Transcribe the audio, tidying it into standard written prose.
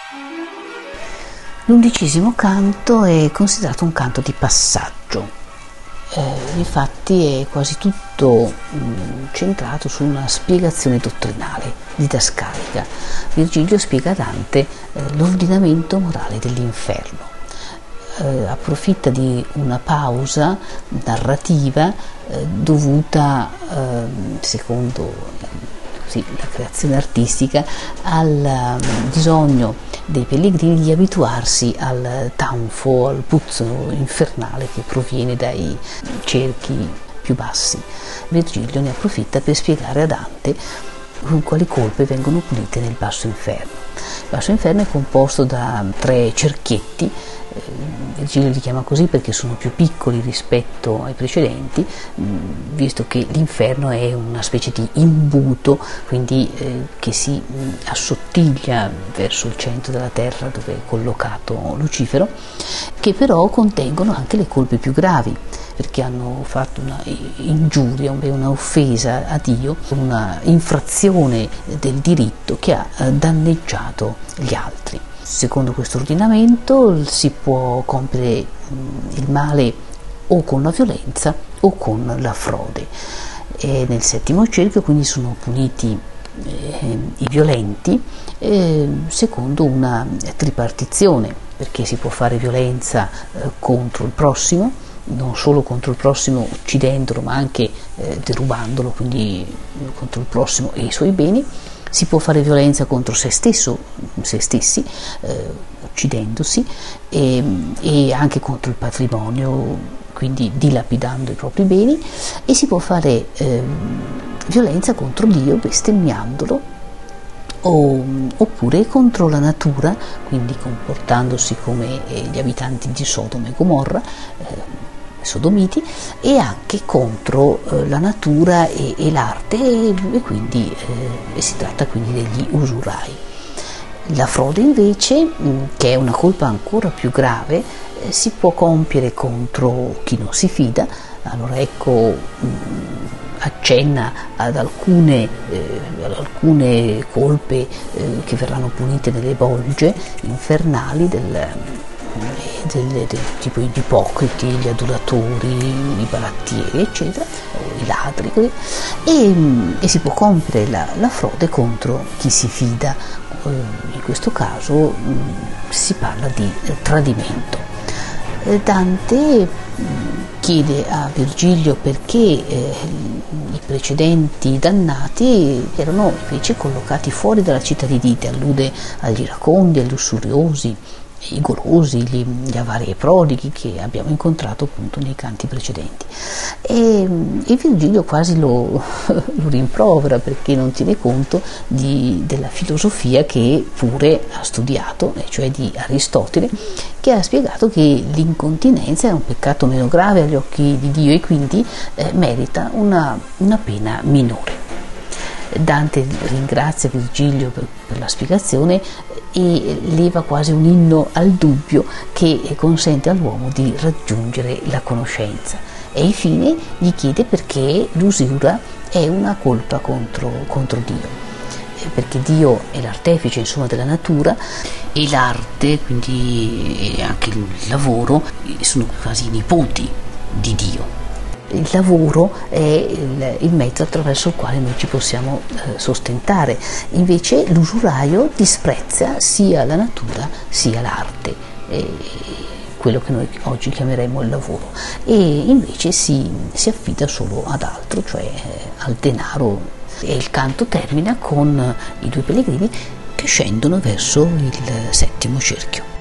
L'undicesimo canto è considerato un canto di passaggio, infatti è quasi tutto centrato su una spiegazione dottrinale, didascalica. Virgilio spiega a Dante l'ordinamento morale dell'inferno. Approfitta di una pausa narrativa dovuta, secondo la creazione artistica, al bisogno dei pellegrini di abituarsi al tanfo, al puzzo infernale che proviene dai cerchi più bassi. Virgilio ne approfitta per spiegare a Dante con quali colpe vengono punite nel basso inferno. Il basso inferno è composto da 3 cerchietti. Virgilio li chiama così perché sono più piccoli rispetto ai precedenti, visto che l'inferno è una specie di imbuto, quindi che si assottiglia verso il centro della terra dove è collocato Lucifero, che però contengono anche le colpe più gravi, perché hanno fatto una ingiuria, una offesa a Dio, una infrazione del diritto che ha danneggiato gli altri. Secondo questo ordinamento si può compiere il male o con la violenza o con la frode. E nel settimo cerchio quindi sono puniti i violenti secondo una tripartizione, perché si può fare violenza contro il prossimo, non solo contro il prossimo uccidendolo, ma anche derubandolo, quindi contro il prossimo e i suoi beni. Si può fare violenza contro se stessi, uccidendosi, e anche contro il patrimonio, quindi dilapidando i propri beni, e si può fare violenza contro Dio, bestemmiandolo, oppure contro la natura, quindi comportandosi come gli abitanti di Sodoma e Gomorra, sodomiti, e anche contro la natura e l'arte, e quindi si tratta quindi degli usurai. La frode invece, che è una colpa ancora più grave, si può compiere contro chi non si fida. Allora ecco, accenna ad alcune colpe che verranno punite nelle bolge infernali del tipo gli ipocriti, gli adoratori, i barattieri, eccetera, o i ladri, così. E si può compiere la frode contro chi si fida. In questo caso si parla di tradimento. Dante chiede a Virgilio perché i precedenti dannati erano invece collocati fuori dalla città di Dite, allude agli iracondi, agli ussuriosi, i golosi, gli avari e prodighi che abbiamo incontrato appunto nei canti precedenti. E Virgilio quasi lo rimprovera, perché non tiene conto della filosofia che pure ha studiato, cioè di Aristotele, che ha spiegato che l'incontinenza è un peccato meno grave agli occhi di Dio e quindi merita una pena minore. Dante ringrazia Virgilio per la spiegazione e leva quasi un inno al dubbio che consente all'uomo di raggiungere la conoscenza, e infine gli chiede perché l'usura è una colpa contro Dio, perché Dio è l'artefice della natura, e l'arte, quindi anche il lavoro, sono quasi i nipoti di Dio. Il lavoro è il mezzo attraverso il quale noi ci possiamo sostentare, invece l'usuraio disprezza sia la natura sia l'arte, quello che noi oggi chiameremo il lavoro, e invece si affida solo ad altro, cioè al denaro. E il canto termina con i 2 pellegrini che scendono verso il settimo cerchio.